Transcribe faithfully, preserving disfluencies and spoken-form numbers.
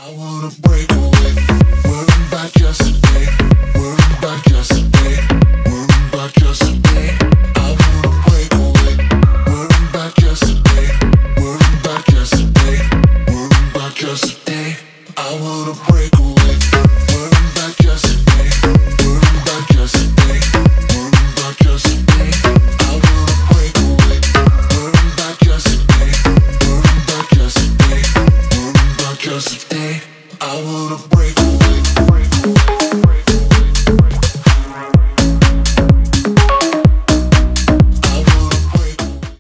I wanna break away, worrying about yesterday, worrying about yesterday, worrying about yesterday. I wanna break away, worrying about yesterday, worrying about yesterday, worrying about yesterday. I wanna break away, worrying about yesterday, worrying about yesterday, worrying about yesterday. I wanna break away, worrying about yesterday, worrying about yesterday, worrying about yesterday. I wanna break away, break away, break away.